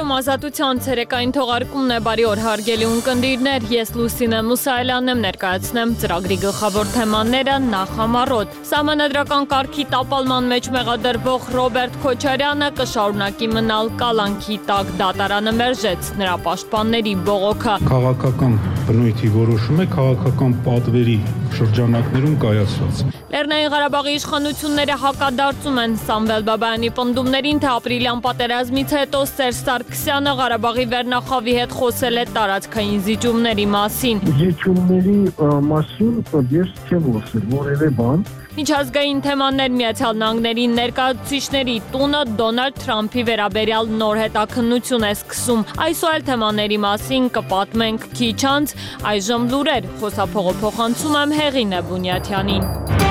FM ազատության ցերեկային թողարկումն է, բարի օր հարգելի ունկնդիրներ, ես Լուսինե Մուսայելյանն եմ, ներկայացնեմ ծրագրի գլխավոր թեմաները նախամարոտ։ Սահմանադրական կարգի տապալման մեջ մեղադրվող Ռոբերտ Քոչարյանը կշարունակի մնալ կալանքի տակ, դատարանը մերժեց նրա պաշտպանների բողոքը։ Քաղաքական բնույթի որոշում է քաղաքական պատվերի շրջանակներում կայացված։ Լեռնային Ղարաբաղի իշխանությունները հակադարձում են Սամվել Բաբայանի պնդումներին, թե ապրիլյան պատերազմից հետո Սերժ Սարգսյանը Ղարաբաղի վերնախավի հետ խոսել է տարածքային զիջումների մասին։ Զիջումների մասին ես չեմ խոսել որևէ բան։ Միջազգային թեմաներ Միացյալ Նահանգների ներկայացուցիչների տունը Դոնալդ Թրամփի վերաբերյալ նոր հետաքննություն է սկսում։ Այս ու այլ թեմաների մասին կպատմենք քիչ անց, այժմ լուրեր, խոսափողը փոխանցում եմ Հեղինե Բունյաթյանին։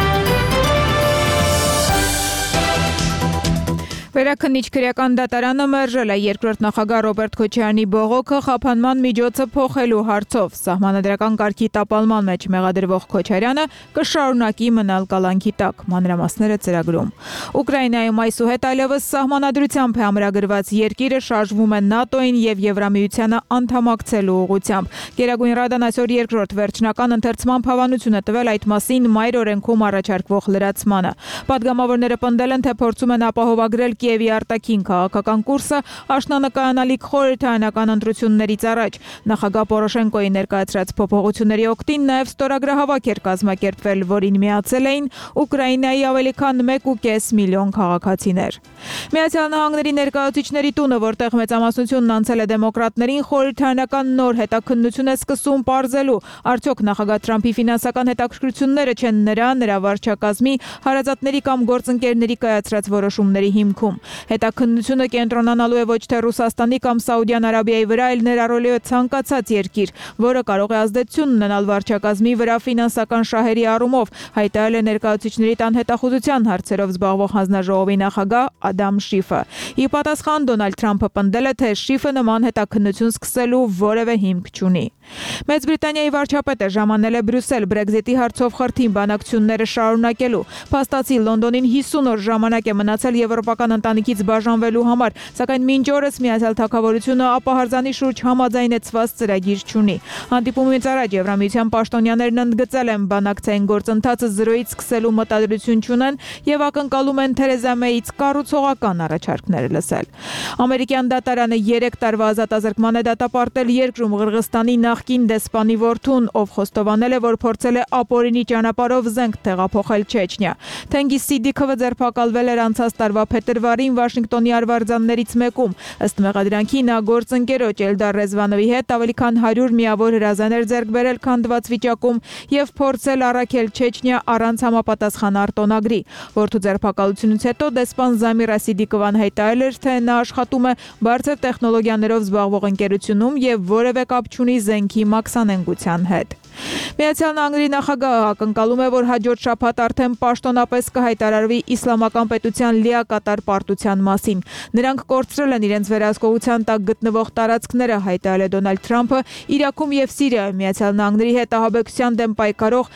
Վերաքննիչ քրեական դատարանը մերժել է երկրորդ նախագահ Ռոբերտ Քոչարյանի բողոքը խափանման միջոցը փոխելու հարցով։ Սահմանադրական կարգի տապալման մեջ մեղադրվող Քոչարյանը կշարունակի մնալ կալանքի տակ, մանրամասները ծրագրում։ Ուկրաինայում այսուհետ այլևս սահմանադրությամբ է ամրագրված երկիրը շարժվում է ՆԱՏՕ-ին եւ Եվրամիությանը անդամակցելու ուղղությամբ։ Գերագույն Ռադան այսօր երկրորդ վերջնական ընթերցման հավանություն է տվել այդ մասին մայր օրենքում առաջարկվող լրացմանը։ Պատգամավորները պնդել են, թե փորձում են ապահովագրել Կիևի արտաքին քաղաքական կուրսը աշնանկայանալիք խորհրդարանական ընտրություններից առաջ։ Նախագահ Պորոշենկոյի ներկայացրած փոփոխությունների օգտին նաև ստորագրահավաք էր կազմակերպվել, որին միացել էին Ուկրաինայի ավելի քան 1.5 միլիոն քաղաքացիներ։ Միացյալ Նահանգների ներկայացուցիչների տունը, որտեղ մեծամասնությունն անցել է դեմոկրատներին, խորհրդարանական նոր հետաքննություն է սկսում պարզելու, արդյոք նախագահ Թրամփի ֆինանսական հետաքրքրությունները չեն նրա վարչակազմի, հարազատների կամ գործընկերների կայացրած որոշումների հիմքում։ Հետաքննությունը կենտրոնանալու է ոչ թե Ռուսաստանի կամ Սաուդյան Արաբիայի վրա, այլ ներառելու է ցանկացած երկիր, որը կարող է ազդեցություն ունենալ վարչակազմի վրա ֆինանսական շահերի առումով, հայտարարել է ներկայացուցիչների տան հետախուզության հարցերով զբաղվող հանձնաժողովի նախագահ Ադամ Շիֆը։ Ի պատասխան Դոնալդ Թրամփը պնդել է, թե Շիֆը նման հետաքննություն սկսելու որևէ հիմք չունի։ Մեծ Բրիտանիայի վարչապետը ժամանել է Բրյուսել Բրեքզիտի հարցով խրթին բանակցությունները շարունակելու։ Փաստացի Լոնդոնին 50 օր ժամանակ է մնացել եվրոպական ընտանիքից բաժանվելու համար, սակայն մինչ օրս Միացյալ Թագավորությունը ապահարզանի շուրջ համաձայնեցված ծրագիր չունի։ Հանդիպումից առաջ Եվրամիության պաշտոնյաներն ընդգծել են բանակցային գործընթացը զրոյից սկսելու մտադրություն չունեն եւ ակնկալում են Թերեզա Մեյից կառուցողական առաջարկներ լսել։ Ամերիկյան դատարանը 3 տարվա ազատազրկման է դատապարտել երկրում Ղրղստանի նախկին դեսպանի որդուն, ով խոստովանել է, որ փորձել է ապօրինի ճանապարհով զենք տեղափոխել Չեչնիա։ Թենգիս Սիդիքովը ձերբակալվել էր անցած տարվա փետրվարին Վաշինգտոնի արվարձաններից մեկում։ Ըստ մեղադրանքի նա գործընկերոջ Էլդար Ռեզվանովի հետ ավելի քան 100 միավոր հրազաներ ձեռք բերել քանդված վիճակում եւ փորձել առաքել Չեչնիա առանց համապատասխան արտոնագրի։ Որդու ձերբակալությունից հետո դեսպան Զամիրա Սիդիկովան հայտարարել էր, թե նա աշխատում է բարձր տեխնոլոգիաներով զբաղվող ընկերությունում եւ որևէ կապ չունի զենքի մաքսանենգության հետ։ Միացյալ Նահանգների նախագահը ակնկալում է, որ հաջորդ շաբաթ արդեն պաշտոնապես կհայտարարվի իսլամական պետության լիակատար պարտության մասին։ Նրանք կորցրել են իրենց վերահսկողության տակ գտնվող տարածքները, հայտարարել է Դոնալդ Թրամփը Իրաքում եւ Սիրիայում Միացյալ Նահանգների հետ ահաբեկչության դեմ պայքարող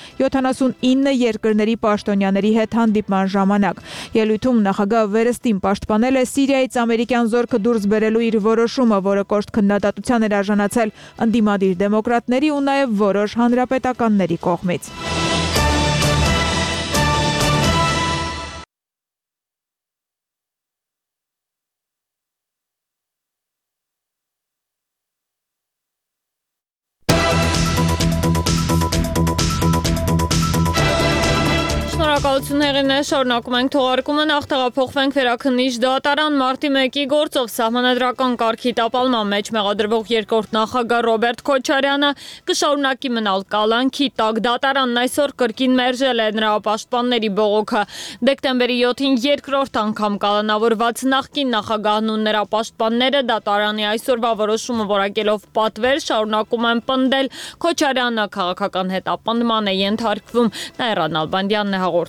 79 երկրների պաշտոնյաների հետ հանդիպման ժամանակ։ Ելույթում նախագահը վերստին պաշտպանել է Սիրիայից ամերիկյան զորքը դուրս բերելու իր որոշումը, որը կոշտ քննադատության էր արժանացել ընդդիմադիր դեմոկրատների ու նաեւ որոշ հանրապետականների կողմից։ Շնորհակալություն Հեղինե, շարունակում ենք թողարկումը, նախ տեղափոխվենք վերաքննիչ դատարան մարտի 1-ի գործով սահմանադրական կարգի տապալման մեջ մեղադրվող երկրորդ նախագահ Ռոբերտ Քոչարյանը կշարունակի մնալ կալանքի տակ։ Դատարանն այսօր կրկին մերժել է նրա պաշտպանների բողոքը։ Դեկտեմբերի 7-ին երկրորդ անգամ կալանավորված նախկին նախագահն ու նրա պաշտպանները դատարանի այսօրվա որոշումը որակելով պատվեր շարունակում են պնդել Քոչարյանը քաղաքական հետապնդման է ենթարկվում։ Նաիրա Նալբանդյանն է հաղորդում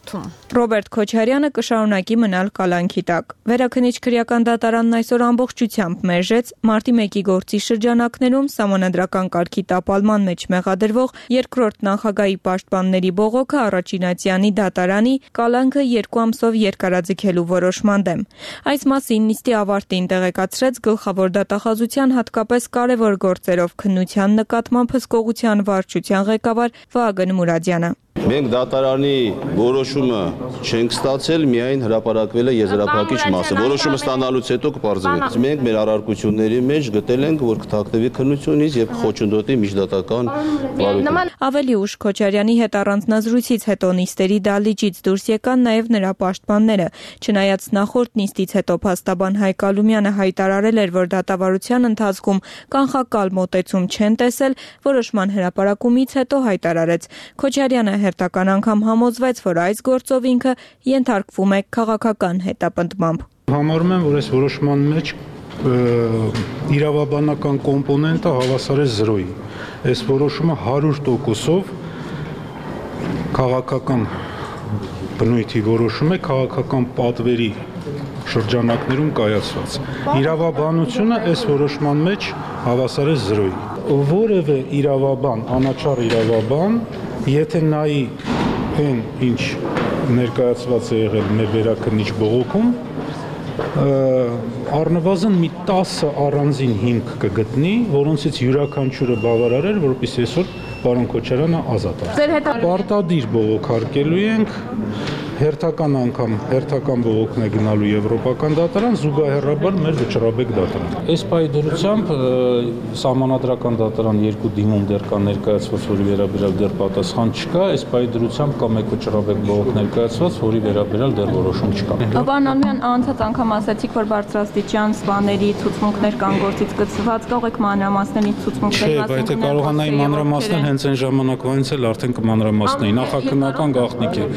ոլորտում։ Ռոբերտ Քոչարյանը կշարունակի մնալ կալանքի տակ։ Վերաքննիչ քրեական դատարանն այսօր ամբողջությամբ մերժեց մարտի 1-ի գործի շրջանակներում սահմանադրական կարգի տապալման մեջ մեղադրվող երկրորդ նախագահի պաշտպանների բողոքը Առաջինացյանի դատարանի կալանքը 2 ամսով երկարաձգելու որոշման դեմ։ Այս մասին նիստի ավարտին տեղեկացրեց գլխավոր դատախազության հատկապես կարևոր գործերով քննության նկատմամբ հսկողության վարչության ղեկավար Վահագն Մուրադյանը։ Մենք դատարանի որոշումը չենք ստացել, միայն հրապարակվել է եզրափակիչ մասը։ Որոշումը ստանալուց հետո կպարզվի։ Մենք մեր առարկությունների մեջ գտել ենք, որ կթաքնվի քննությունից եւ խոչընդոտի միջդատական վարույթը։ Ավելի ուշ Քոչարյանի հետ առանձնազրույցից հետո նիստերի դահլիճից դուրս եկան նաեւ նրա պաշտպանները։ Չնայած նախորդ նիստից հետո փաստաբան Հայկ Ալումյանը հայտարարել էր, որ դատավարության ընթացքում կանխակալ մոտեցում չեն տեսել, որոշման հրապարակումից հետո հայտարարեց. Քոչարյանը հերթական անգամ համոզվեց, որ այս գործով ինքը ենթարկվում է քաղաքական հետապնդմամբ։ Համարում եմ, որ այս որոշման մեջ իրավաբանական կոմպոնենտը հավասար է 0-ի։ Այս որոշումը 100%-ով քաղաքական բնույթի որոշում է, քաղաքական պատվերի շրջանակներում կայացված։ Իրավաբանությունը այս որոշման մեջ հավասար է 0-ի։ Որևէ իրավաբան, անաչառ իրավաբան, եթե նայի այն, ինչ ներկայացված է եղել մեր վերաքննիչ բողոքում, առնվազն մի 10 առանձին հիմք կգտնի, որոնցից յուրաքանչյուրը բավարար էր, որպեսզի այսօր պարոն Քոչարյանը ազատ է։ Պարտադիր բողոքարկելու ենք, հերթական անգամ հերթական բողոքն է գնալու Եվրոպական դատարան, զուգահեռաբար մեր վճռաբեկ դատարան։ Այս պայդրությամբ սահմանադրական դատարան 2 դիմում դեռ կա ներկայացված, որի վերաբերյալ դեռ պատասխան չկա, այս պայդրությամբ կա 1 վճռաբեկ բողոք ներկայացված, որի վերաբերյալ դեռ որոշում չկա։ Պարոն Ալումյան, անցած անգամ ասացիք, որ բարձրաստիճան սպաների ցուցմունքներ կան գործից կցված, կարող եք մանրամասների ցուցմունքների մասին։ Չէ, բայց կարողանայի մանրամասնել հենց այն ժամանակվանից էլ արդեն կմանրամասնեի, նախաքննական գաղտնիք է։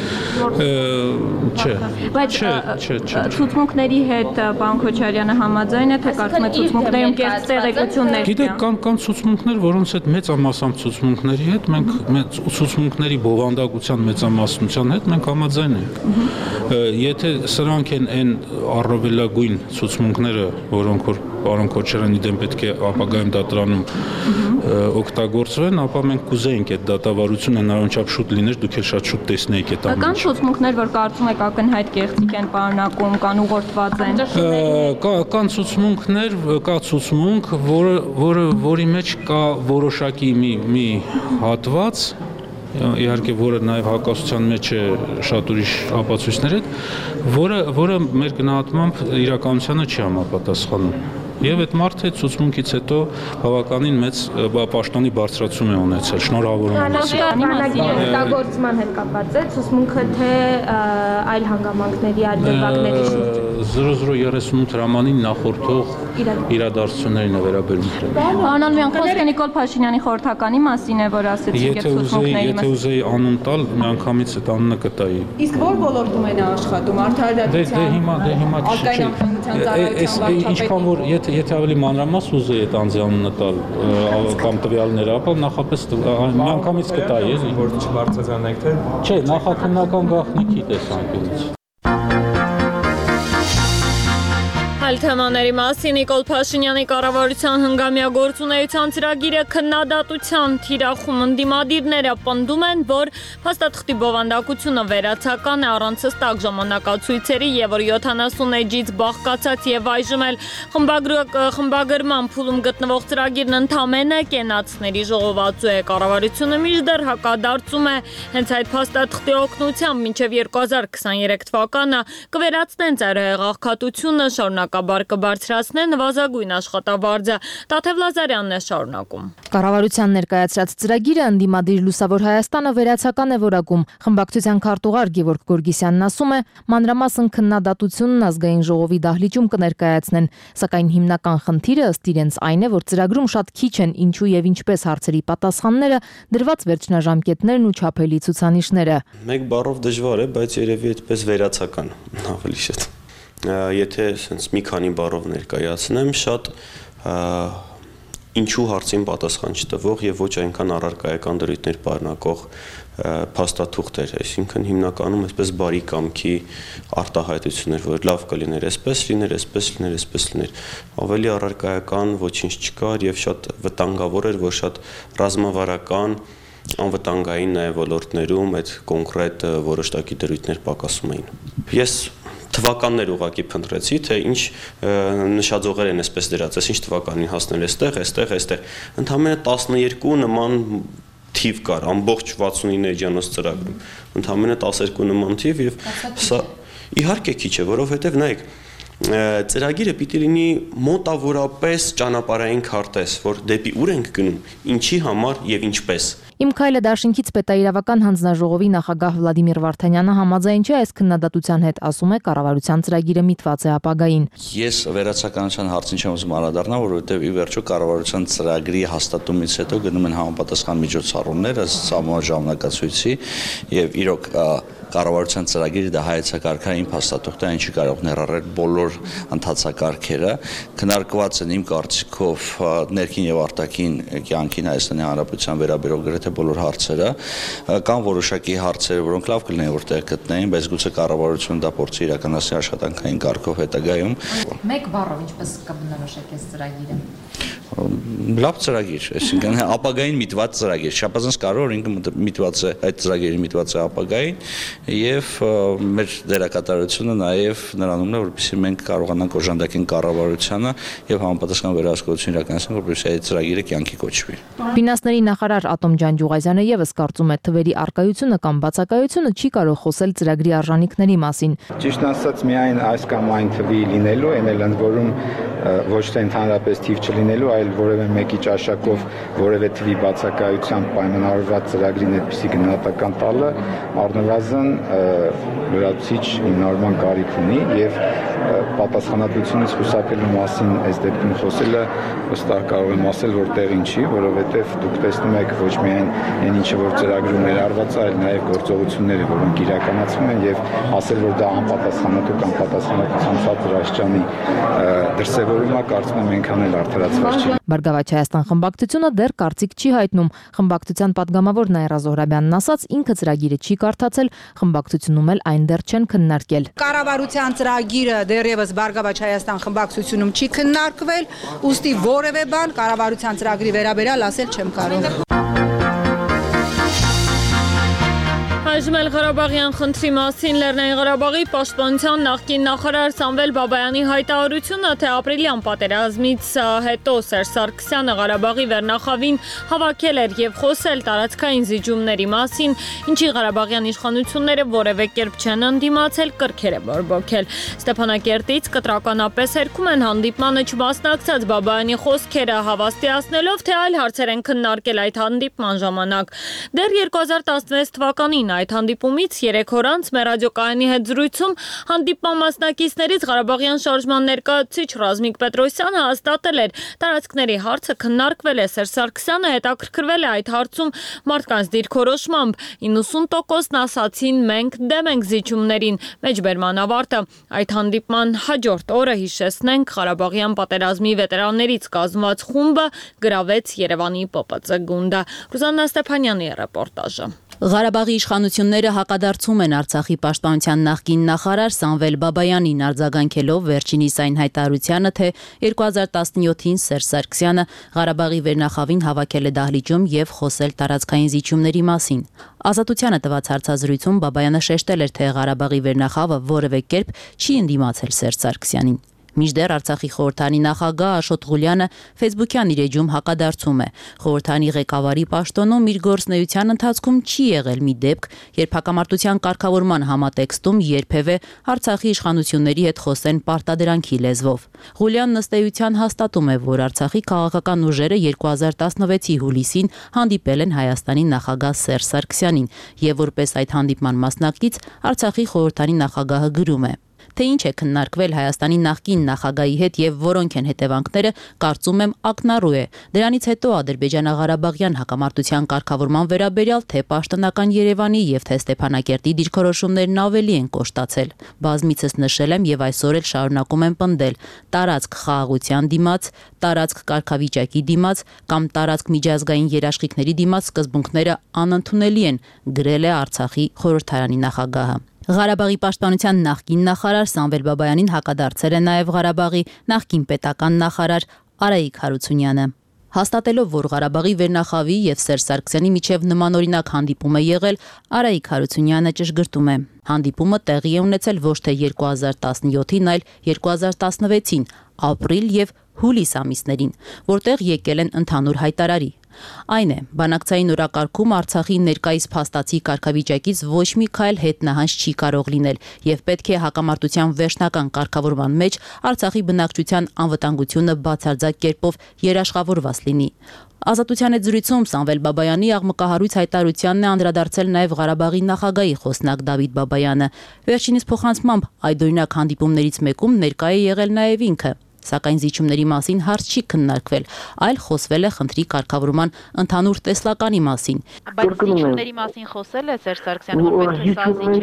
Բայց ցուցմունքների հետ պարոն Քոչարյանը համաձայն է, թե կարծում եք ցուցմունքներում կեղծ տեղեկություններ կան։ Գիտեք, կան ցուցմունքներ, որոնց հետ մեծամասամբ ցուցմունքների հետ մենք ցուցմունքների բովանդակության մեծամասնության հետ մենք համաձայն ենք։ Եթե սրանք են այն առավելագույն ցուցմունքները, որոնք որ պարոն Քոչարյանի դեմ պետք է ապագայում դատարանում օգտագործվեն, ապա մենք կուզեինք այդ դատավարությունը հնարավորինչափ շուտ լիներ, դուք էլ շատ շուտ տեսնեիք այդ ամենը։ Կան ցուցմունքներ, որ կարծում եք ակնհայտ կեղծիք են պարունակում, կան ուղղորդված են։ Կան ցուցմունքներ, կա ցուցմունք, որի մեջ կա որոշակի մի հատված, իհարկե որը նաև հակասության մեջ է շատ ուրիշ ապացույցներ հետ, որը մեր գնահատմամբ իրականությանը չի համապատասխանում։ Եվ այդ մարդը ցուցմունքից հետո բավականին մեծ պաշտոնի բարձրացում է ունեցել, շնորհավորում եմ։ Ստագործման հետ կապված է ցուցմունքը թե այլ հանգամանքների, այլ դեպքերի շուրջ։ 0038 հրամանին նախորդող իրադարձություններին է վերաբերում։ Պարոն Ալումյան, խոսքը Նիկոլ Փաշինյանի խորհրդականի մասին է, որ ասեցիք այդ ցուցմունքների Եթե ուզեի անուն տալ, միանգամից այդ անունը կտայի։ Իսկ ո՞ր ոլորտում են աշխատում, արդարադատության, ինչքան որ եթե ավելի մանրամասն ուզեի այդ անձի անունը տալ կամ տվյալները, ապա նախապես միանգամից կտայի, որ չբարձրացնենք թե։ Չէ, նախաքննական գաղտնիքի տեսանկյունից։ Այլ թեմաների մասին Նիկոլ Փաշինյանի կառավարության հնգամյա գործունեության ծրագիրը քննադատության թիրախում ընդդիմադիրները պնդում են, որ փաստաթղթի բովանդակությունը վերացական է առանց հստակ ժամանակացույցերի եւ որ 70 էջից բաղկացած եւ այժմ էլ խմբագրման փուլում գտնվող ծրագիրն ընդամենը կենացների ժողովածու է։ Կառավարությունը մինչդեռ հակադարձում է հենց այդ փաստաթղթի օգնությամբ մինչեւ 2023 թվականը կվերացնեն ծայրահեղ աղքատությունը, շարունակաբար կբարձրացնեն նվազագույն աշխատավարձը։ Տաթև Լազարյանն է շարունակում։ Կառավարության ներկայացրած ծրագիրը ընդդիմադիր Լուսավոր Հայաստանը վերացական է որակում։ Խմբակցության քարտուղար Գևորգ Գորգիսյանն ասում է, մանրամասն քննադատությունն ազգային ժողովի դահլիճում կներկայացնեն, սակայն հիմնական խնդիրը ըստ իրենց այն է, որ ծրագրում շատ քիչ են ինչու եւ ինչպես հարցերի պատասխանները, դրված վերջնաժամկետներն ու չափելի ցուցանիշները։ Մեկ բառով դժվար է, բայց երևի այդպես վերացական ավելի շատ։ Եթե ասենց մի քանի բառով ներկայացնեմ, շատ ինչու հարցին պատասխան չտվող եւ ոչ այնքան առարկայական դրույթներ պարունակող փաստաթուղթ էր, այսինքն հիմնականում այսպես բարի կամքի արտահայտություններ, որ լավ կլիներ, այսպես լիներ, ավելի առարկայական ոչինչ չկար եւ շատ վտանգավոր էր, որ շատ ռազմավարական անվտանգային նաև ոլորտներում այդ կոնկրետ որոշակի դրույթներ պակասում էին։ Ես թվականներ ուղղակի փնտրեցի, թե ինչ նշաձողեր են այսպես դրած, ինչ թվականին հասնել այստեղ, ընդամենը 12 նման թիվ կար, ամբողջ 69 էջանոց ծրագրում, ընդամենը 12 նման թիվ եւ սա իհարկե քիչ է, որովհետեւ նայեք, ծրագիրը պիտի լինի մոտավորապես ճանապարհային քարտեզ, որ դեպի ուր ենք գնում, ինչի համար եւ ինչպես։ Իմ քայլը դաշինքից պետաիրավական հանձնաժողովի նախագահ Վլադիմիր Վարդանյանը համաձայն չէ այս քննադատության հետ, ասում է կառավարության ծրագիրը միտված է ապագային։ Ես վերացականության հարցին չեմ ուզում անդրադառնալ, որովհետև ի վերջո կառավարության ծրագրի հաստատումից հետո գնում են համապատասխան միջոցառումներ ըստ սահմանված ժամանակացույցի եւ իրոք կառավարության ծրագիրը դա հայեցակարգային փաստաթուղթ է, ինչի կարող ներառել բոլոր ընթացակարգերը, քննարկված են իմ կարծիքով ներքին եւ արտաքին կյանքին Հայաստանի Հանրապետության վերաբերող գրեթե բոլոր հարցերը, կան որոշակի հարցեր, որոնք լավ կլինեն որտեղ գտնեին, բայց գուցե կառավարությունը դա փորձի իրականացնել աշխատանքային կարգով հետագայում։ Մեկ բառով ինչպես կբնորոշեք այս ծրագիրը։ Լավ ծրագիր, այսինքն ապագային միտված ծրագիր, չափազանց կարևոր ինքը միտված է, այդ ծրագիրը միտված է ապագային եւ մեր դերակատարությունը նաեւ նրանումն է, որպեսզի մենք կարողանանք օժանդակեն կառավարությանը եւ համապատասխան վերահսկողություն իրականացնել, որպեսզի այդ ծրագիրը կյանքի կոչվի։ Ֆինանսների նախարար Ատոմ Ջանջուղազյանը եւս կարծում է թվերի արկայությունը կամ բացակայությունը չի կարող խոսել ծրագրի արժանինքների մասին։ Ճիշտ ասած միայն այս կամ այն թվի լինելու, այն էլ ընդ որում ոչ թե ընդհանրապես թիվ չլինելու, այլ որևէ մեկի ճաշակով որևէ թվի բացակայությամբ պայմանավորված ծրագրին այդպիսի գնահատական տալը առնվազն լրացուցիչ հիմնարման կարիք ունի եւ պատասխանատվությունից խուսափելու մասին այս դեպքում խոսելը վստահ կարող եմ ասել, որ տեղին չի, որովհետեւ դուք տեսնում եք ոչ միայն այն ինչը որ ծրագրում ներառված է, այլ նաեւ գործողությունները, որոնք իրականացվում են եւ ասել, որ դա անպատասխանատու կամ պատասխանատվության ցածր աստիճանի դրսևորումա, կարծում եմ այնքան էլ արդարացված չի։ Բարգավաճ Հայաստան խմբակցությունը դեռ կարծիք չի հայտնում։ Խմբակցության падգամավոր Նաիրա Զոհրաբյանն ասաց, ինքը ծրագիրը չի կարդացել, խմբակցությունում էլ այն դեռ չեն քննարկել։ Կառավարության ծրագիրը դեռևս Բարգավաճ Հայաստան խմբակցությունում չի քննարկվել, ուստի որևէ բան կառավարության ծրագրի վերաբերյալ ասել չեմ կարող։ Այժմ էլ Ղարաբաղյան խնդրի մասին Լեռնային Ղարաբաղի պաշտպանության նախկին նախարար Սամվել Բաբայանի հայտարարությունը, թե ապրիլյան պատերազմից հետո Սերժ Սարգսյանը Ղարաբաղի վերնախավին հավաքել էր եւ խոսել տարածքային զիջումների մասին, ինչի ղարաբաղյան իշխանությունները որևէ կերպ չեն ընդդիմացել, կրքեր է բորբոքել։ Ստեփանակերտից կտրականապես հերքում են հանդիպմանը չմասնակցած Բաբայանի խոսքերը, հավաստիացնելով, թե այլ հարցեր են քննարկել այդ հանդիպման ժամանակ։ Դեռ 2016 թվականին այդ հանդիպումից 3 օր անց մեր ռադիոկայանի հետ զրույցում հանդիպման մասնակիցներից Ղարաբաղյան շարժման ներկայացուցիչ Ռազմիկ Պետրոսյանը հաստատել էր, տարածքների հարցը քննարկվել է, Սերժ Սարգսյանը հետաքրքրվել է այդ հարցում մարդկանց դիրքորոշմամբ, 90%-ն ասացին մենք դեմ ենք զիջումներին, մեջբերման ավարտը։ Այդ հանդիպման հաջորդ օրը, հիշեցնենք, Ղարաբաղյան պատերազմի վետերաններից կազմված խումբը գրավեց Երևանի ՊՊԾ գունդը։ Ռուզաննա Ստեփանյանի ռեպորտաժը։ Ղարաբաղի իշխանությունները հակադարձում են Արցախի պաշտպանության նախկին նախարար Սամվել Բաբայանին, արձագանքելով վերջինիս այն հայտարարությանը, թե 2017-ին Սերժ Սարգսյանը Ղարաբաղի վերնախավին հավաքել է դահլիճում եւ խոսել տարածքային զիջումների մասին։ Ազատությանը տված հարցազրույցում Բաբայանը շեշտել էր, թե Ղարաբաղի վերնախավը որևէ կերպ չի ընդդիմացել Սերժ Սարգսյանին։ Մինչդեռ Արցախի խորհրդանի նախագահ Աշոտ Ղուլյանը Facebook-յան իր էջում հակադարձում է։ Խորհրդանի ղեկավարի պաշտոնում իր գործունեության ընթացքում չի եղել մի դեպք, երբ հակամարտության կարգավորման համատեքստում երբևէ Արցախի իշխանությունների հետ խոսեն պարտադրանքի լեզվով։ Ղուլյանն ըստ էության հաստատում է, որ Արցախի քաղաքական ուժերը 2016-ի հուլիսին հանդիպել են Հայաստանի նախագահ Սերժ Սարգսյանին, եւ որպես այդ հանդիպման մասնակից Արցախի խորհրդանի նախագահը գրում է. թե ինչ է քննարկվել Հայաստանի նախկին նախագահի հետ եւ որոնք են հետևանքները, կարծում եմ ակնառու է։ Դրանից հետո Ադրբեջանա-Ղարաբաղյան հակամարտության կարգավորման վերաբերյալ թե պաշտոնական Երևանի եւ թե Ստեփանակերտի դիրքորոշումներն ավելի են կոշտացել։ Բազմիցս նշել եմ եւ այսօր էլ շարունակում եմ պնդել. տարածք խաղաղության դիմաց, տարածք կարգավիճակի դիմաց կամ տարածք միջազգային երաշխիքների դիմաց սկզբունքները անընդունելի են, գրել է Արցախի խորհրդարանի նախագահը։ Ղարաբաղի պաշտպանության նախկին նախարար Սամվել Բաբայանին հակադարձել է նաև Ղարաբաղի նախկին պետական նախարար Արայիկ Հարությունյանը։ Հաստատելով, որ Ղարաբաղի վերնախավի եւ Սերժ Սարգսյանի միջև նմանօրինակ հանդիպում է եղել, Արայիկ Հարությունյանը ճշգրտում է. հանդիպումը տեղի է ունեցել ոչ թե 2017-ին, այլ 2016-ին, ապրիլ եւ հուլիս ամիսներին, որտեղ եկել են ընդհանուր հայտարարի։ Այն է, բանակցային օրակարգում Արցախի ներկայիս փաստացի կարգավիճակից ոչ մի քայլ հետնահանջ չի կարող լինել եւ պետք է հակամարտության վերջնական կարգավորման մեջ Արցախի բնակչության անվտանգությունը բացարձակ կերպով երաշխավորված լինի։ Ազատության հետ զրույցում Սամվել Բաբայանի աղմկահարույց հայտարարությանն է անդրադարձել նաև Ղարաբաղի նախագահի խոսնակ Դավիթ Բաբայանը։ Վերջինիս փոխանցմամբ այդօրինակ հանդիպումներից մեկում ներկայ է եղել նաև ինքը։ Սակայն զիջումների մասին հարց չի քննարկվել, այլ խոսվել է խնդրի կարգավորման ընդհանուր տեսլականի մասին։ Բայց զիջումների մասին խոսել է Սերժ Սարգսյանը, որ պետք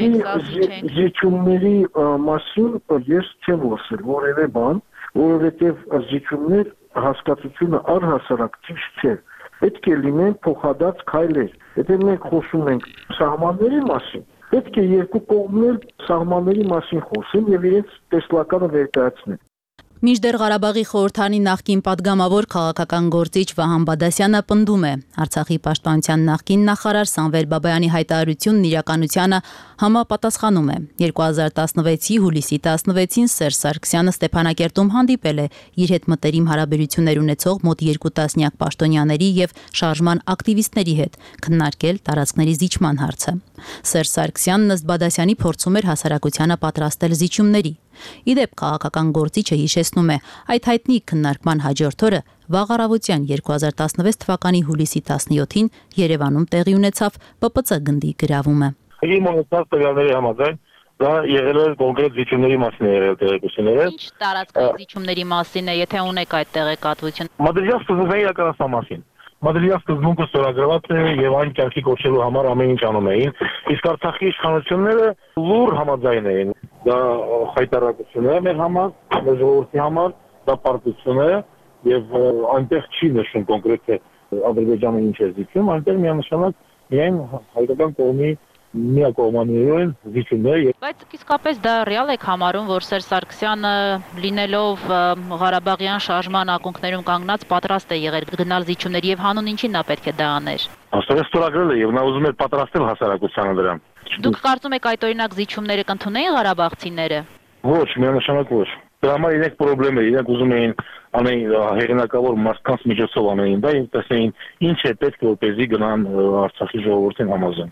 է զիջումների մասին ես չեմ խոսել որևէ բան, որովհետև զիջումներ հասկացությունը առհասարակ ճիշտ չէ։ Պետք է լինեն փոխադարձ քայլեր։ Եթե մենք խոսում ենք սահմանների մասին, պետք է երկու կողմն էլ սահմանների մասին խոսեն եւ իրենց տեսլականը ներկայացնեն։ Մինչդեռ Ղարաբաղի խորհրդարանի նախկին падգամավոր քաղաքական գործիչ Վահան Բադասյանը պնդում է. Արցախի պաշտպանության նախկին նախարար Սամվել Բաբայանի հայտարարությունն իրականությանը համապատասխանում է։ 2016-ի հուլիսի 16-ին Սերժ Սարգսյանը Ստեփանակերտում հանդիպել է իր հետ մտերիմ հարաբերություններ ունեցող մոտ 2 տասնյակ պաշտոնյաների եւ շարժման ակտիվիստների հետ, քննարկել տարածքների զիջման հարցը։ Սերժ Սարգսյանն ըստ Բադասյանի փորձում էր հասարակությանը պատրաստել զիջումների։ Իդեպ քաղաքական գործիչը հիշեցնում է, այդ հայտնի քննարկման հաջորդ օրը վաղ առավոտյան 2016 թվականի հուլիսի 17-ին Երևանում տեղի ունեցավ ՊՊՑ գնդի գրավումը։ Իմ ունեցած տվյալների համաձայն դա եղել է կոնկրետ զիջումների մասին եղել տեղեկությունները։ Ինչ տարածքի զիջումների մասին է, եթե ունեք այդ տեղեկատվություն։ Մադրիդյան սկզբունքների իրականացման մասին։ Մադրիդյան սկզբունքը ստորագրված է եւ այն կյանքի կոչելու համար ամեն ինչ անում էին, իսկ Արցախի իշխանությունները լուր համաձայն էին։ Դա հայտարարություն է մեր համար, մեր ժողովրդի համար, դա պարտություն է եւ այնտեղ չի նշում կոնկրետ թե Ադրբեջանը ինչ է զիջում, այնտեղ միանշանակ միայն հայկական կողմի միակողմանիորեն զիջումներ։ Բայց իսկապես դա ռեալ եք համարում, որ Սերժ Սարգսյանը լինելով Ղարաբաղյան շարժման ակունքներում կանգնած պատրաստ է եղել գնալ զիջումների եւ հանուն ինչին նա պետք է դա աներ։ Աստորեն ստորագրել է եւ նա ուզում է պատրաստել հասարակությանը դրան։ Դուք կարծում եք այդ օրինակ զիջումները կընդունեին ղարաբաղցիները։ Ոչ, միանշանակ ոչ։ Դրա համար իրենք խնդրեմ է, իրենք ուզում էին անեն հեղինակավոր մարդկանց միջոցով անեն դա եւ տեսնեին ինչ է պետք որպեսզի գնան Արցախի ժողովրդին համաձայն։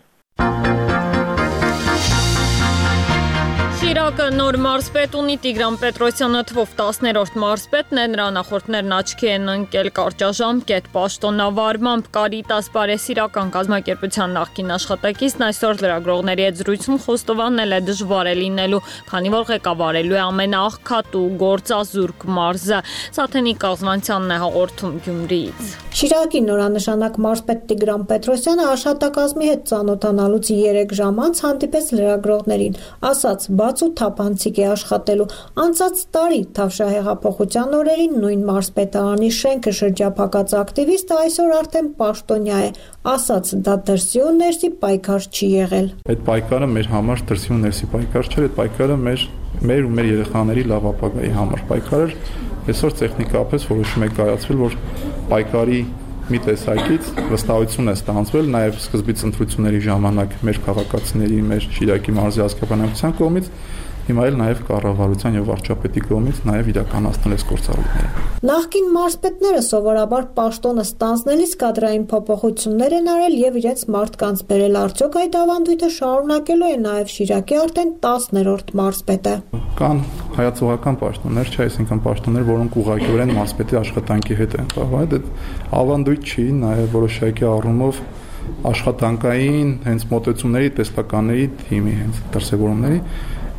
Շիրակը նոր մարզպետ ունի Տիգրան Պետրոսյանը թվով 10-րդ մարզպետն է, նրա նախորդներն աչքի են ընկել կարճաժամկետ պաշտոնավարմամբ Կարիտաս Բարեսիրական կազմակերպության նախկին աշխատակիցն այսօր լրագրողների հետ զրույցում խոստովանել է դժվար է լինելու, քանի որ ղեկավարելու է ամենաաղքատ ու գործազուրկ մարզը։ Սաթենիկ Կազմանցյանն է հաղորդում Գյումրիից։ Շիրակի նորանշանակ մարզպետ Տիգրան Պետրոսյանը աշխատակազմի հետ ծանոթանալուց 3 ժամ անց հանդիպեց լրագրողներին, ասաց բաց ու թափանցիկ է աշխատելու։ Անցած տարի Թավշահեղափոխության օրերին նույն մարզպետարանի շենքը շրջափակած ակտիվիստը այսօր արդեն պաշտոնյա է, ասաց դա դրսի ու ներսի պայքար չի եղել։ Այդ պայքարը մեր համար դրսի ու ներսի պայքար չէր, այդ պայքարը մեր ու մեր երեխաների լավ ապագայի համար պայքար էր։ Այսօր տեխնիկապես որոշում է կայացվել, որ պայքարի մի տեսակից վստահություն է ստանձվել նաև սկզբից ընտրությունների ժամանակ մեր քաղաքացիների, մեր Շիրակի մարզի ազգաբնակության կողմից, հիմա էլ նաև կառավարության եւ վարչապետի կողմից նաև իրականացնել այս գործառույթները։ Նախկին մարզպետները սովորաբար պաշտոնը ստանձնելիս կադրային փոփոխություններ են արել եւ իրենց մարդկանց բերել, արդյոք այդ ավանդույթը շարունակելու է նաև Շիրակի արդեն 10-րդ մարզպետը։ Կան հայացողական պաշտոններ, չէ, այսինքն պաշտոններ, որոնք ուղղակիորեն մարզպետի աշխատանքի հետ են կապված, այդ ավանդույթ չի, նաև որոշակի առումով աշխատանքային հենց մոտեցումների տեսլականների թիմի հենց դրսևորումների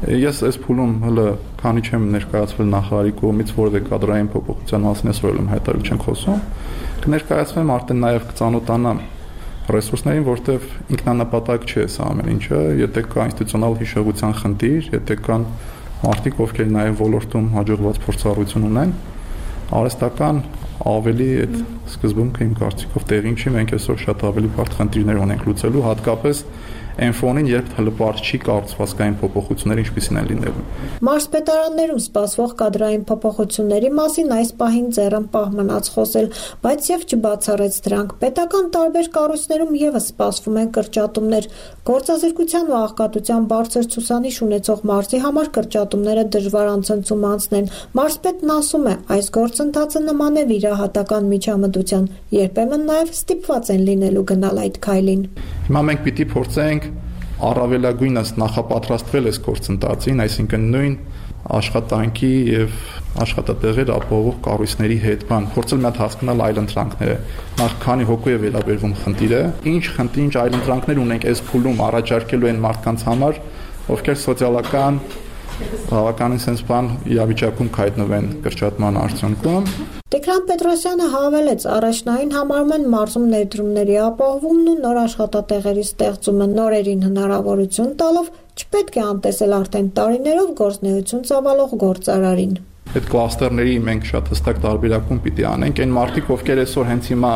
Ես այս փուլում հələ քանի չեմ ներկայացվել նախարարի կողմից որևէ կադրային փոփոխության մասին այսօր հայտարարել չենք խոսում, կներկայացվեմ արդեն նաև կծանոթանամ ռեսուրսներին, որտեղ ինքնանպատակ չէ սա ամեն ինչը, եթե կա ինստիտուցիոնալ հիշողության խնդիր, եթե կան մարդիկ, ովքեր նաև ոլորտում հաջողված փորձառություն ունեն, արհեստական ավելի այդ սկզբունքը իմ կարծիքով տեղին չի, մենք այսօր շատ ավելի բարդ խնդիրներ ունենք լուծելու, հատկապես այն ֆոնին, երբ հլպարտ չի կառուցվածքային փոփոխությունները ինչպիսին են լինելու։ Մարզպետարաններում սպասվող կադրային փոփոխությունների մասին այս պահին ձեռն պահ մնաց խոսել, բայց եւ չբացառեց դրանք։ Պետական տարբեր կառույցներում եւս սպասվում են կրճատումներ։ Գործազրկության ու աղքատության բարձր ցուցանիշ ունեցող մարզի համար կրճատումները դժվար անցնցում անցնեն։ Մարզպետն ասում է, այս գործընթացը նման է վիրահատական միջամտության, երբեմն նաեւ ստիպված են լինելու գնալ այդ քայլին։ Հիմա մենք պիտի փորձենք առավելագույնս նախապատրաստվել այս գործընթացին, այսինքն նույն աշխատանքի եւ աշխատատեղեր ապահովող կառույցների հետ փորձել մի հատ հասկանալ այլընտրանքները, նախ քանի հոգու է վերաբերվում խնդիրը, ինչ այլընտրանքներ ունենք այս փուլում առաջարկելու են մարդկանց համար, ովքեր սոցիալական բավականին sense իրավիճակում կհայտնվեն կրճատման արդյունքում։ Տիգրան Պետրոսյանը հավելեց, առաջնային համարում են մարզում ներդրումների ապահովումն ու նոր աշխատատեղերի ստեղծումը, նորերին հնարավորություն տալով չպետք է անտեսել արդեն տարիներով գործունեություն ծավալող գործարարին։ Այդ կլաստերների մենք շատ հստակ տարբերակում պիտի անենք, այն մարդիկ, ովքեր այսօր հենց հիմա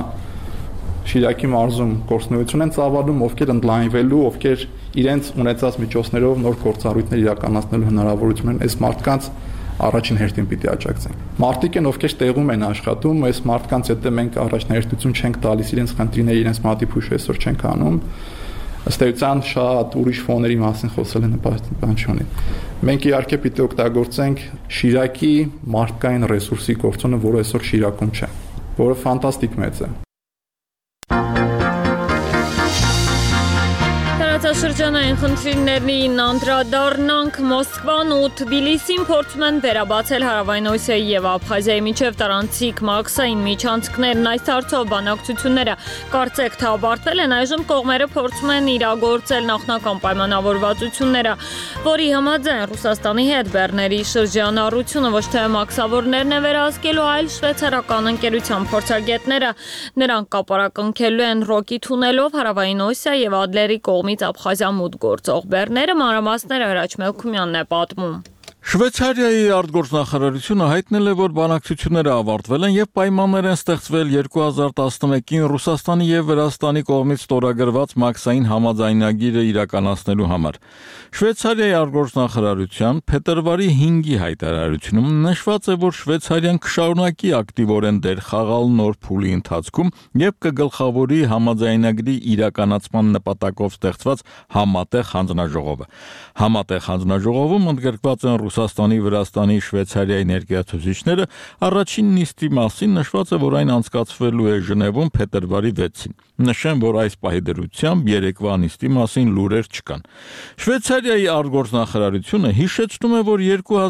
Շիրակի մարզում գործունեություն են ծավալում, ովքեր ընդլայնվելու, ովքեր իրենց ունեցած միջոցներով նոր գործառույթներ իրականացնելու հնարավորություն են, այս մարդկանց առաջին հերթին պիտի աջակցենք։ Մարդիկ են, ովքեր տեղում են աշխատում, այս մարդկանց հետ մենք առաջնահերթություն չենք տալիս, իրենց խնդիրները, իրենց մատիփուշ այսօր չենք անում։ Ըստ էության շատ ուրիշ ֆոների մասին խոսելը նպատակ չունի։ Մենք իհարկե պիտի օգտագործենք Շիրակի մարդկային ռեսուրսի գործոնը, որը այսօր Շիրակում չէ, որը ֆանտաստիկ մեծ է։ Տարածաշրջանային խնդիրներին անդրադառնանք։ Մոսկվան ու Թբիլիսին փորձում են վերաբացել Հարավային Օսիայի եւ Աբխազիայի միջև տարանցիկ մաքսային միջանցքներն։ Այս հարցով բանակցությունները կարծեք թե ավարտվել են, այժմ կողմերը փորձում են իրագործել նախնական պայմանավորվածությունները, որի համաձայն Ռուսաստանի հետ բեռների շրջանառությունը ոչ թե մաքսավորներն է վերահսկելու, այլ շվեյցարական ընկերության փորձագետները։ Նրանք կապարակնքելու են Ռոկի թունելով Հարավային Օսիա եւ Ադլերի կողմից Աբխազիա մուտք գործող բեռները, մանրամասները Հրաչ Մելքումյանն է պատմում։ Շվեյցարիայի արտգործնախարարությունը հայտնել է, որ բանակցությունները ավարտվել են եւ պայմաններ են ստեղծվել 2011-ին Ռուսաստանի եւ Վրաստանի կողմից ստորագրված մաքսային համաձայնագիրը իրականացնելու համար։ Շվեյցարիայի արտգործնախարարության փետրվարի 5-ի հայտարարությունում նշված է, որ Շվեյցարիան կշարունակի ակտիվորեն դեր խաղալ նոր փուլի ընթացքում եւ կգլխավորի համաձայնագրի իրականացման նպատակով ստեղծված համատեղ հանձնաժողովը։ Համատեղ հանձնաժողովում ընդգրկված են Ռուսաստանի, Վրաստանի, Շվեյցարիայի ներկայացուցիչները, առաջին նիստի մասին նշված է, որ այն անցկացվելու է Ժնևում փետրվարի 6-ին։ Նշեմ, որ այս պահի դրությամբ երեկվա նիստի մասին լուրեր չկան։ Շվեյցարիայի արտգործնախարարությունը հիշեցնում է, որ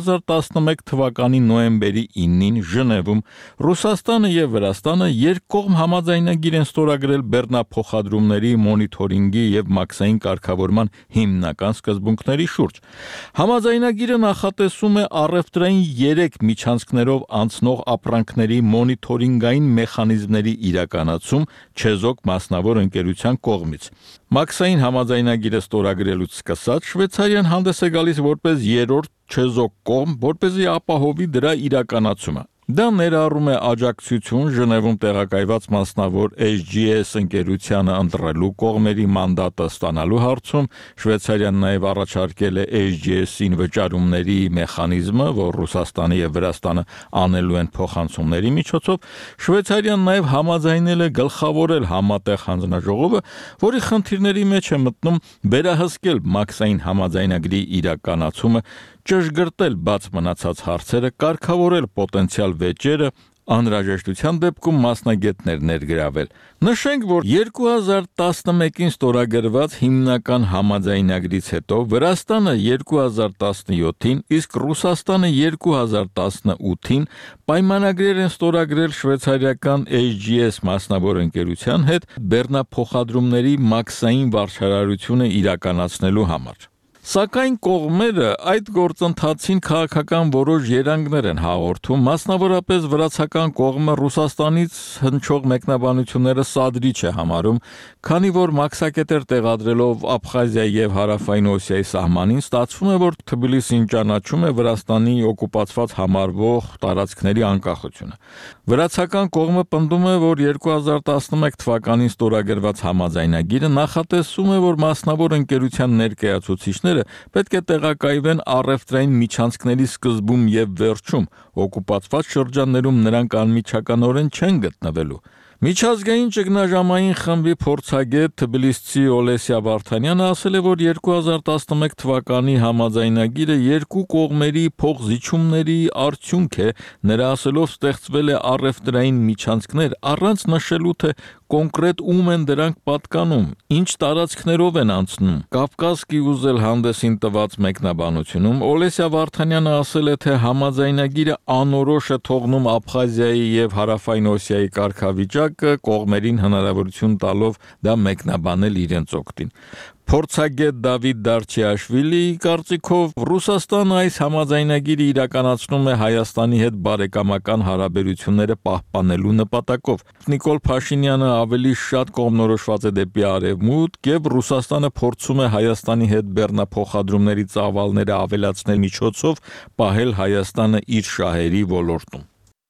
2011 թվականի նոյեմբերի 9-ին Ժնևում Ռուսաստանը եւ Վրաստանը երկկողմ համաձայնագիր են ստորագրել բեռնափոխադրումների մոնիթորինգի եւ մաքսային կարգավորման հիմնական սկզբունքների շուրջ։ Համաձայնագիրը նախատեսում է առևտրային 3 միջանցքներով անցնող ապրանքների մոնիթորինգային մեխանիզմների իրականացում չեզոք մասնավոր ընկերության կողմից։ Մաքսային համաձայնագիրը ստորագրելուց սկսած Շվեյցարիան հանդես է գալիս որպես երրորդ չեզոք կողմ, որպեսզի ապահովի դրա իրականացումը։ Դա ներառում է աջակցություն Ժնևում տեղակայված մասնավոր HGS ընկերությանը ընտրելու կողմերի մանդատը ստանալու հարցում։ Շվեյցարիան նաև առաջարկել է HGS-ին վճարումների մեխանիզմը, որ Ռուսաստանը եւ Վրաստանը անելու են փոխանցումների միջոցով։ Շվեյցարիան նաև համաձայնել է գլխավորել համատեղ հանձնաժողովը, որի խնդիրների մեջ է մտնում վերահսկել մաքսային համաձայնագրի իրականացումը, ճշգրտել բաց մնացած հարցերը, կարգավորել պոտենցիալ վեճերը, անհրաժեշտության դեպքում մասնագետներ ներգրավել։ Նշենք, որ 2011-ին ստորագրված հիմնական համաձայնագրից հետո Վրաստանը 2017-ին, իսկ Ռուսաստանը 2018-ին պայմանագրեր են ստորագրել շվեյցարիական HGS մասնավոր ընկերության հետ բեռնափոխադրումների մաքսային վարչարարությունը իրականացնելու համար։ Սակայն կողմերը այդ գործընթացին քաղաքական որոշ երանգներ են հաղորդում, մասնավորապես վրացական կողմը Ռուսաստանից հնչող մեկնաբանությունները սադրիչ է համարում, քանի որ մաքսակետեր տեղադրելով Աբխազիայի եւ Հարավային Օսիայի սահմանին ստացվում է, որ Թբիլիսին ճանաչում է Վրաստանի օկուպացված համարվող տարածքների անկախությունը։ Վրացական կողմը պնդում է, որ 2011 թվականին ստորագրված համաձայնագիրը նախատեսում է, որ մասնավոր ընկերության ներկայացուցիչները պետք է տեղակայվեն առևտրային միջանցքների սկզբում եւ վերջում, օկուպացված շրջաններում նրանք անմիջականորեն չեն գտնվելու։ Միջազգային ճգնաժամային խմբի փորձագետ Թբիլիսցի Օլեսիա Վարդանյանը ասել է, որ 2011 թվականի համաձայնագիրը երկու կողմերի փոխզիջումների արդյունք է, նրա ասելով ստեղծվել է առևտրային միջանցքներ, առանց նշելու, թե կոնկրետ ում են դրանք պատկանում, ինչ տարածքներով են անցնում։ Կավկասկի ուզել հանդեսին տված մեկնաբանությունում Օլեսիա Վարդանյանը ասել է, թե համաձայնագիրը անորոշ է թողնում Աբխազիայի եւ Հարավային Օսիայի կարգավիճակը, կողմերին հնարավորություն տալով դա մեկնաբանել իրենց օգտին։ Փորձագետ Դավիթ Դարչիաշվիլիի կարծիքով Ռուսաստանը այս համաձայնագիրը իրականացնում է Հայաստանի հետ բարեկամական հարաբերությունները պահպանելու նպատակով։ Նիկոլ Փաշինյանը ավելի շատ կողմնորոշված է դեպի արևմուտք եւ Ռուսաստանը փորձում է Հայաստանի հետ բեռնափոխադրումների ծավալները ավելացնել միջոցով պահել Հայաստանը իր շահերի ոլորտում։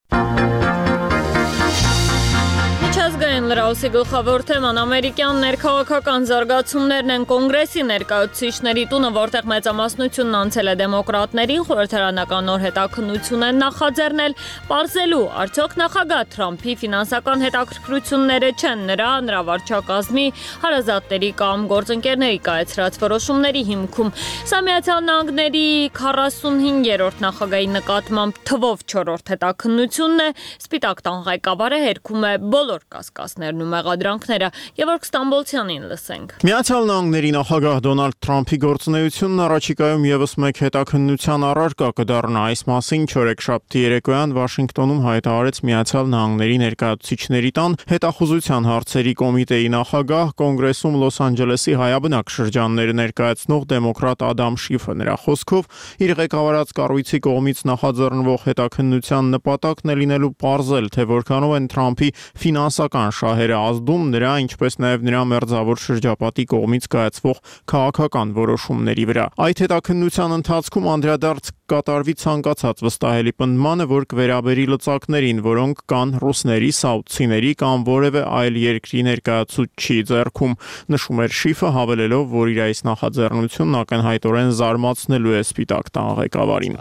Միջազգային լրահոսի գլխավոր թեման ամերիկյան ներքաղաքական զարգացումներն են Կոնգրեսի ներկայացուցիչների տունը, որտեղ մեծամասնությունն անցել է դեմոկրատներին, խորհրդարանական նոր հետաքննություն են նախաձեռնել, պարզելու արդյոք նախագահ Թրամփի ֆինանսական հետաքրքրությունները չեն նրա վարչակազմի, հարազատների կամ գործընկերների կայացրած որոշումների հիմքում։ Սա Միացյալ Նահանգների 45-րդ նախագահի նկատմամբ թվով 4-րդ հետաքննությունն է, Սպիտակ տան ղեկավարը հերքում է բոլոր կասկածներն ու մեղադրանքները, Գևորգ Ստամբոլցյանին լսենք։ Միացյալ Նահանգների նախագահ Դոնալդ Թրամփի գործունեությունն առաջիկայում եւս մեկ հետաքննության առարկա կդառնա։ Այս մասին չորեքշաբթի երեկոյան Վաշինգտոնում հայտարարեց Միացյալ Նահանգների ներկայացուցիչների տան հետախուզության հարցերի կոմիտեի նախագահ, Կոնգրեսում Լոս Անջելեսի հայաբնակ շրջանները ներկայացնող դեմոկրատ Ադամ Շիֆը։ Նրա խոսքով իր ղեկավարած կառույցի կողմից նախաձեռնվող հետաքննության նպատակն է լինելու պարզել, թե որքանով են Թրամփի ֆինանսական շահերը ազդում նրա, ինչպես նաև նրա մերձավոր շրջապատի կողմից կայացվող քաղաքական որոշումների վրա։ Այդ հետաքննության ընթացքում անդրադարձ կատարվի ցանկացած վստահելի պնդմանը, որ կվերաբերի լծակներին, որոնք կան ռուսների, սաուդցիների կամ որևէ այլ երկրի ներկայացուցչի ձեռքում, նշում էր Շիֆը, հավելելով, որ իր այս նախաձեռնությունն ակնհայտորեն զարմացնելու է Սպիտակ տան ղեկավարին։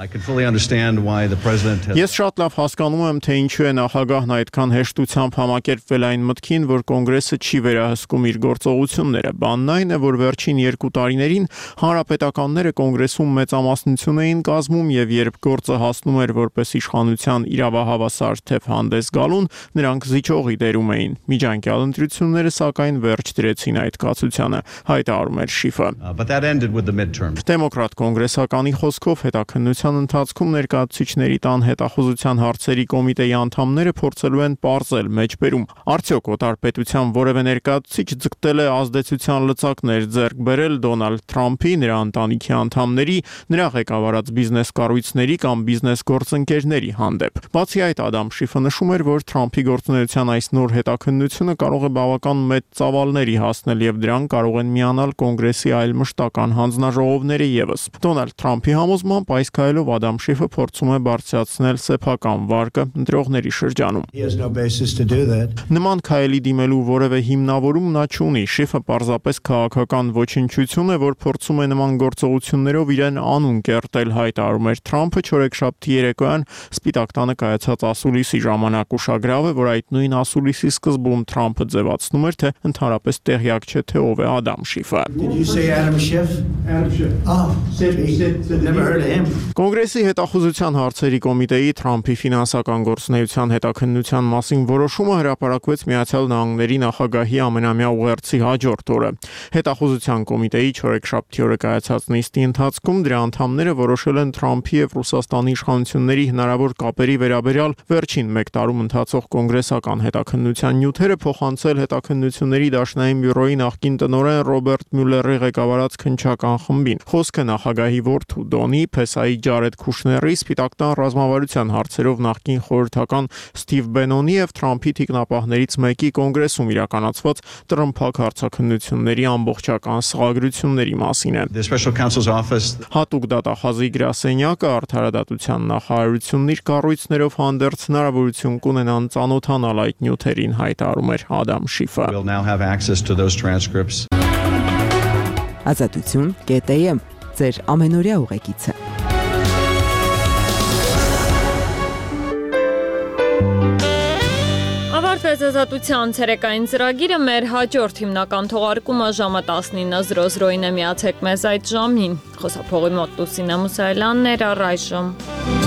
Ես շատ լավ հասկանում եմ, թե ինչու է նախագահն այդքան հեշտությամբ համակերպվել այն մտքին, որ Կոնգրեսը չի վերահսկում իր գործողությունները։ Բանն այն է, որ վերջին 2 տարիներին հանրապետականները Կոնգրեսում մեծամասնություն էին կազմում եւ երբ գործը հասնում էր որպես իշխանության իրավահավասար թեփ հանդես գալուն, նրանք զիջողի դերում էին։ Միջանկյալ ընտրությունները սակայն վերջ դրեցին այդ կացությանը, հայտարարում էր Շիֆը։ Դեմոկրատ կոնգրեսականի խոսքով հետաքննության ընթացքում ներկայացուցիչների տան հետախուզության հարցերի կոմիտեի անդամները փորձելու են պարզել մեջբերում, արդյոք օտարպետության որևէ ներկայացուցիչ ձգտել է ազդեցության լծակներ ձեռք բերել Դոնալդ Թրամփի, նրա ընտանիքի անդամների, նրա ղեկավարած բիզնես կառույցների կամ բիզնես գործընկերների հանդեպ։ Բացի այդ, Ադամ Շիֆը նշում էր, որ Թրամփի գործունեության այս նոր հետաքննությունը կարող է բավական մեծ ծավալների հասնել եւ դրան կարող են միանալ Կոնգրեսի այլ մշտական հանձնաժողովները եւս։ Դոնալդ Թրամփի համոզմամբ այս քայլով Ադամ Շիֆը փորձում է բարձրացնել սեփական վարկը ընտրողների շրջանում։ Նման քայլի դիմելու որևէ հիմնավորում նա չունի։ Շիֆը պարզապես քաղաքական ոչնչություն է, որ փորձում է նման գործողություններով իրեն անուն կերտել, հայտարարում էր Թրամփը չորեքշաբթի երեկոյան Սպիտակ տանը կայացած ասուլիսի ժամանակ։ Ուշագրավ է, որ այդ նույն ասուլիսի սկզբում Թրամփը ձևացնում էր, թե ընդհանրապես տեղյակ չէ, թե ով է Ադամ Շիֆը։ Կոնգրեսի հետախուզության հարցերի կոմիտեի Թրամփի ֆինանսական գործունեության հետաքննության մասին որոշումը հրապարակվեց Միացյալ Նահանգների նախագահի ամենամյա ուղերձի հաջորդ օրը։ Հետախուզության կոմիտեի չորեքշաբթի օրը կայացած նիստի ընթացքում դրա անդամները որոշել են Թրամփի եւ Ռուսաստանի իշխանությունների հնարավոր կապերի վերաբերյալ վերջին 1 տարում ընթացող կոնգրեսական հետաքննության նյութերը փոխանցել հետաքննությունների դաշնային բյուրոյի նախկին տնօրեն Ռոբերտ Մյուլլերի ղեկավարած քննչական խմբին։ Խոսքը նախագահի որդու Դոնի Փեսայի Ջարեդ Քուշների, Սպիտակ տան ռազմավարության հարցերով նախկին խորհրդական Սթիվ Բենոնի եւ Թրամփի թիկնապահներից մեկի կոնգրեսում իրականացված տրմփակ հարցաքննությունների ամբողջական սղագրությունների մասին է։ Հատուկ դատախազի գրասենյակը արդարադատության նախարարությունն իր կառույցներով հանդերձ հնարավորություն կունենան ծանոթանալ այդ նյութերին, հայտարարում էր Ադամ Շիֆը։ Ազատություն.am ձեր ամենօրյա ուղեկիցը։ Ավարտվեց ազատության ցերեկային ծրագիրը, մեր հաջորդ հիմնական թողարկումը ժամը 19:00-ին է, միացեք մեզ այդ ժամին։ Խոսափողի մոտ Լուսինե Մուսայելյանն էր, առայժմ։